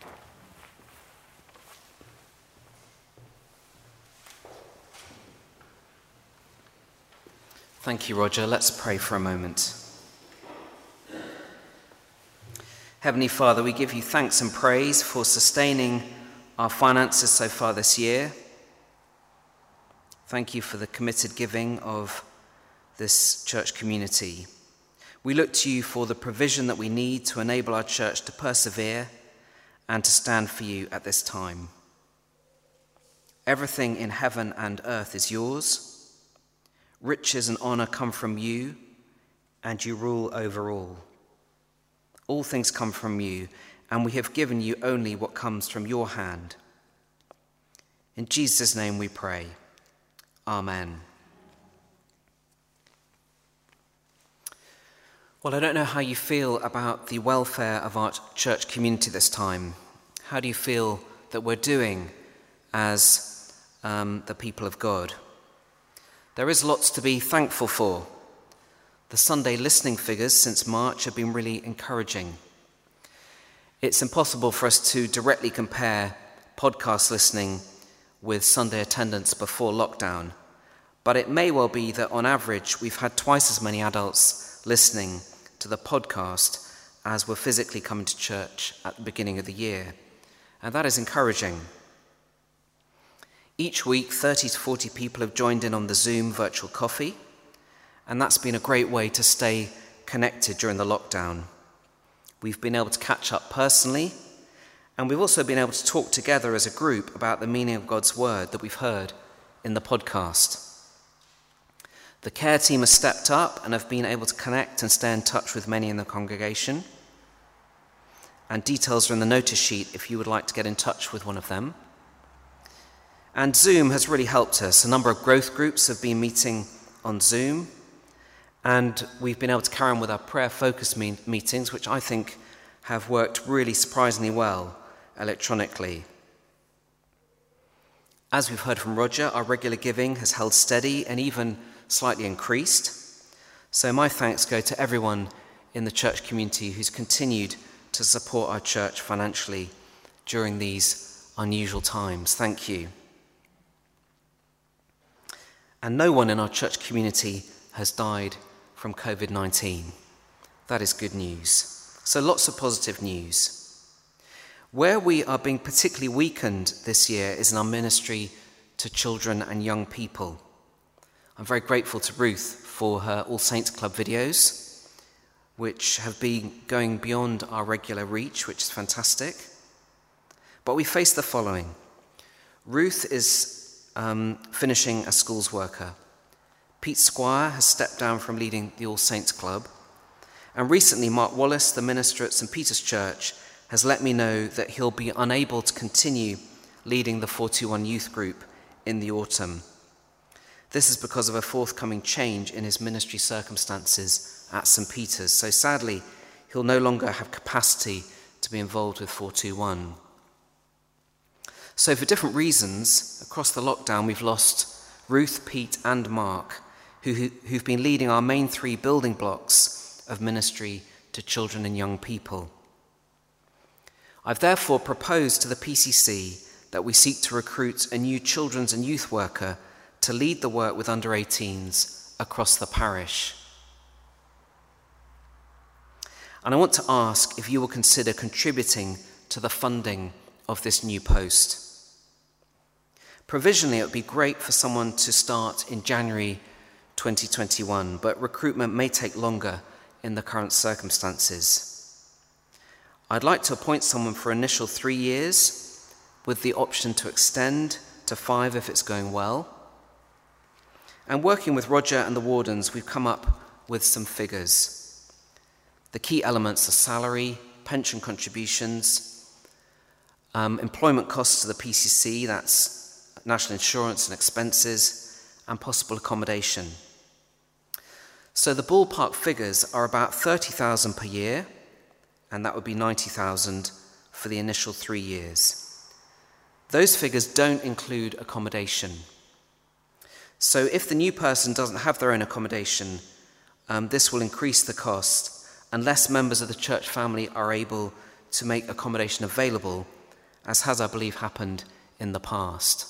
Thank you, Roger. Let's pray for a moment. Heavenly Father, we give you thanks and praise for sustaining our finances so far this year. Thank you for the committed giving of this church community. We look to you for the provision that we need to enable our church to persevere and to stand for you at this time. Everything in heaven and earth is yours. Riches and honor come from you, and you rule over all. All things come from you, and we have given you only what comes from your hand. In Jesus' name we pray. Amen. Well, I don't know how you feel about the welfare of our church community this time. How do you feel that we're doing as um, the people of God? There is lots to be thankful for. The Sunday listening figures since March have been really encouraging. It's impossible for us to directly compare podcast listening with Sunday attendance before lockdown, but it may well be that on average we've had twice as many adults listening to the podcast as were physically coming to church at the beginning of the year, and that is encouraging. Each week, thirty to forty people have joined in on the Zoom virtual coffee, and that's been a great way to stay connected during the lockdown. We've been able to catch up personally, and we've also been able to talk together as a group about the meaning of God's word that we've heard in the podcast. The care team has stepped up and have been able to connect and stay in touch with many in the congregation, and details are in the notice sheet if you would like to get in touch with one of them. And Zoom has really helped us. A number of growth groups have been meeting on Zoom, and we've been able to carry on with our prayer focus me- meetings, which I think have worked really surprisingly well electronically. As we've heard from Roger, our regular giving has held steady and even slightly increased. So my thanks go to everyone in the church community who's continued to support our church financially during these unusual times. Thank you. And no one in our church community has died from covid nineteen. That is good news. So lots of positive news. Where we are being particularly weakened this year is in our ministry to children and young people. I'm very grateful to Ruth for her All Saints Club videos, which have been going beyond our regular reach, which is fantastic. But we face the following. Ruth is Um, finishing as schools worker. Pete Squire has stepped down from leading the All Saints Club. And recently, Mark Wallace, the minister at Saint Peter's Church, has let me know that he'll be unable to continue leading the four two one youth group in the autumn. This is because of a forthcoming change in his ministry circumstances at Saint Peter's. So sadly, he'll no longer have capacity to be involved with four two one. So for different reasons, across the lockdown, we've lost Ruth, Pete and Mark, who, who, who've been leading our main three building blocks of ministry to children and young people. I've therefore proposed to the P C C that we seek to recruit a new children's and youth worker to lead the work with under eighteens across the parish. And I want to ask if you will consider contributing to the funding of this new post. Provisionally, it would be great for someone to start in January twenty twenty-one, but recruitment may take longer in the current circumstances. I'd like to appoint someone for initial three years with the option to extend to five if it's going well. And working with Roger and the wardens, we've come up with some figures. The key elements are salary, pension contributions, um, employment costs to the P C C, that's national insurance and expenses, and possible accommodation. So the ballpark figures are about thirty thousand per year, and that would be ninety thousand for the initial three years. Those figures don't include accommodation. So if the new person doesn't have their own accommodation, um, this will increase the cost unless members of the church family are able to make accommodation available, as has, I believe, happened in the past.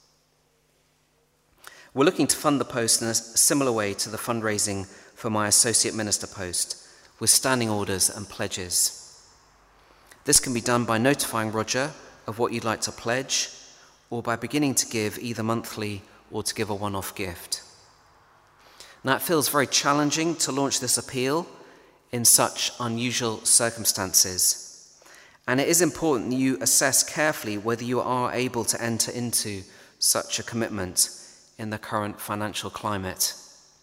We're looking to fund the post in a similar way to the fundraising for my associate minister post, with standing orders and pledges. This can be done by notifying Roger of what you'd like to pledge, or by beginning to give either monthly or to give a one-off gift. Now, it feels very challenging to launch this appeal in such unusual circumstances, and it is important that you assess carefully whether you are able to enter into such a commitment in the current financial climate.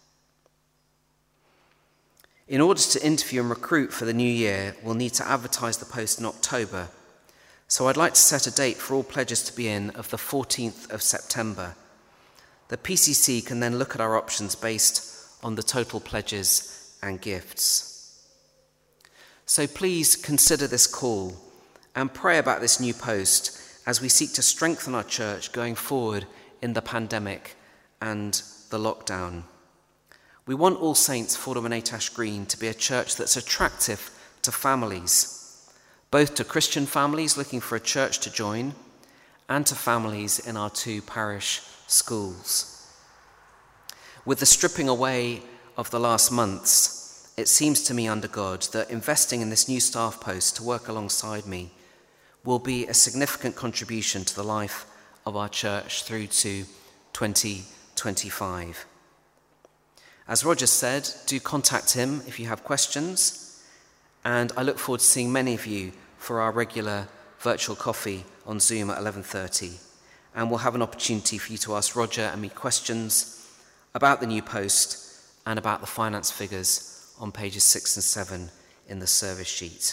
In order to interview and recruit for the new year, we'll need to advertise the post in October. So I'd like to set a date for all pledges to be in of the fourteenth of September. The P C C can then look at our options based on the total pledges and gifts. So please consider this call and pray about this new post as we seek to strengthen our church going forward in the pandemic and the lockdown. We want All Saints Fordham and Atash Green to be a church that's attractive to families, both to Christian families looking for a church to join and to families in our two parish schools. With the stripping away of the last months, it seems to me under God that investing in this new staff post to work alongside me will be a significant contribution to the life of our church through to twenty twenty-five. As Roger said, do contact him if you have questions, and I look forward to seeing many of you for our regular virtual coffee on Zoom at eleven thirty, and we'll have an opportunity for you to ask Roger and me questions about the new post and about the finance figures on pages six and seven in the service sheet.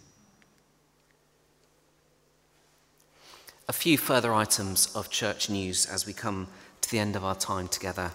A few further items of church news as we come to the end of our time together.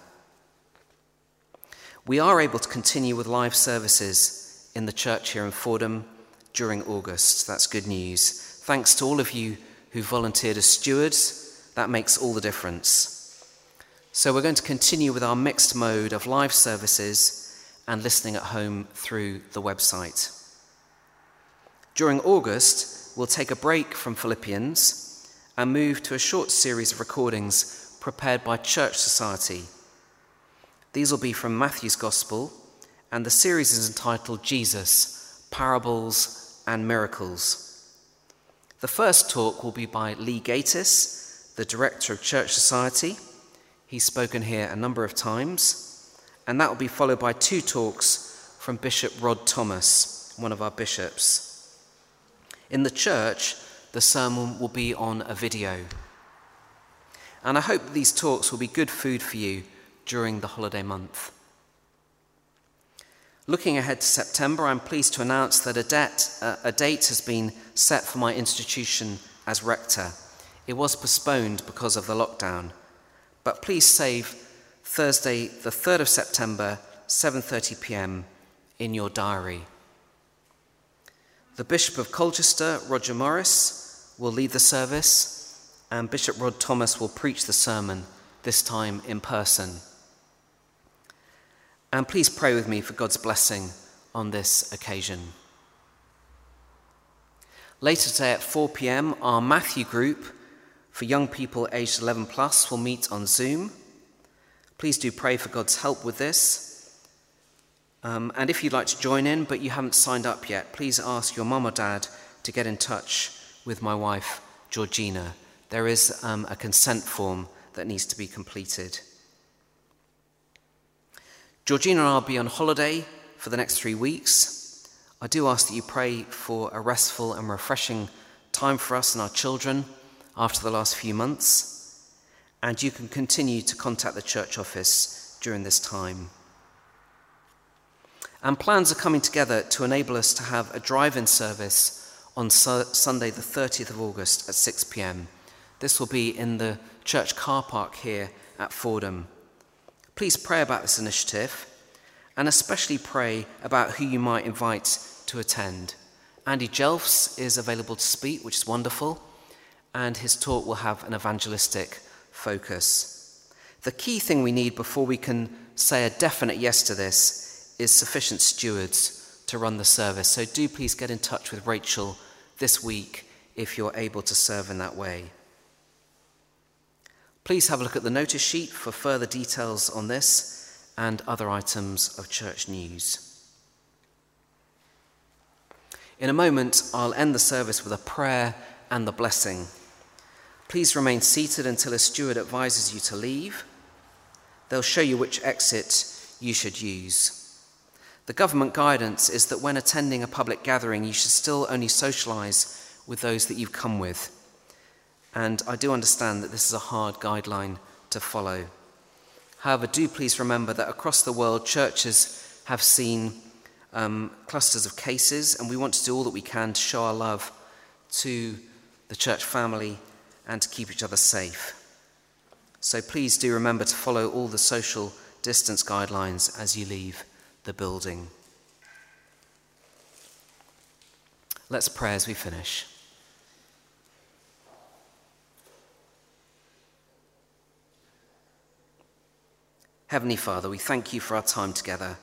We are able to continue with live services in the church here in Fordham during August. That's good news. Thanks to all of you who volunteered as stewards. That makes all the difference. So we're going to continue with our mixed mode of live services and listening at home through the website. During August, we'll take a break from Philippians and move to a short series of recordings prepared by Church Society. These will be from Matthew's Gospel, and the series is entitled Jesus, Parables and Miracles. The first talk will be by Lee Gatiss, the Director of Church Society. He's spoken here a number of times, and that will be followed by two talks from Bishop Rod Thomas, one of our bishops. In the church, the sermon will be on a video. And I hope that these talks will be good food for you during the holiday month. Looking ahead to September, I'm pleased to announce that a, debt, uh, a date has been set for my institution as rector. It was postponed because of the lockdown, but please save Thursday, the third of September, seven thirty p.m. in your diary. The Bishop of Colchester, Roger Morris, will lead the service, and Bishop Rod Thomas will preach the sermon, this time in person. And please pray with me for God's blessing on this occasion. Later today at four p.m, our Matthew group for young people aged eleven plus will meet on Zoom. Please do pray for God's help with this. Um, and if you'd like to join in but you haven't signed up yet, please ask your mum or dad to get in touch with my wife, Georgina. There is um, a consent form that needs to be completed. Georgina and I will be on holiday for the next three weeks. I do ask that you pray for a restful and refreshing time for us and our children after the last few months, and you can continue to contact the church office during this time. And plans are coming together to enable us to have a drive-in service on su- Sunday the thirtieth of August at six p.m. This will be in the church car park here at Fordham. Please pray about this initiative, and especially pray about who you might invite to attend. Andy Jelfs is available to speak, which is wonderful, and his talk will have an evangelistic focus. The key thing we need before we can say a definite yes to this is sufficient stewards to run the service. So do please get in touch with Rachel this week if you're able to serve in that way. Please have a look at the notice sheet for further details on this and other items of church news. In a moment, I'll end the service with a prayer and the blessing. Please remain seated until a steward advises you to leave. They'll show you which exit you should use. The government guidance is that when attending a public gathering, you should still only socialise with those that you've come with. And I do understand that this is a hard guideline to follow. However, do please remember that across the world, churches have seen um, clusters of cases, and we want to do all that we can to show our love to the church family and to keep each other safe. So please do remember to follow all the social distance guidelines as you leave the building. Let's pray as we finish. Heavenly Father, we thank you for our time together.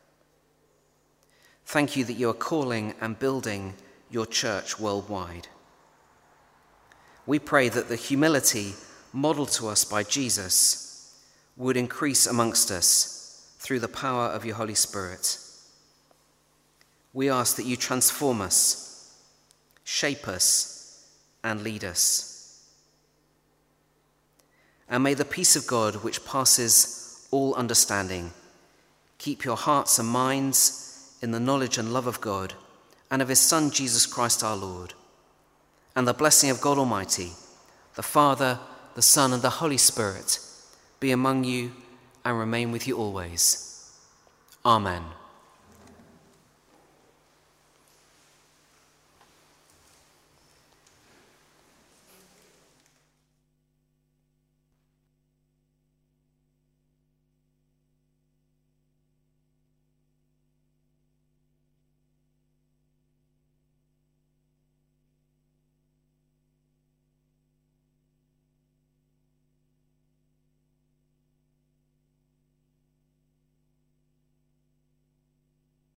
Thank you that you are calling and building your church worldwide. We pray that the humility modeled to us by Jesus would increase amongst us through the power of your Holy Spirit. We ask that you transform us, shape us, and lead us. And may the peace of God, which passes all understanding, keep your hearts and minds in the knowledge and love of God and of his Son, Jesus Christ our Lord. And the blessing of God Almighty, the Father, the Son, and the Holy Spirit be among you and remain with you always. Amen.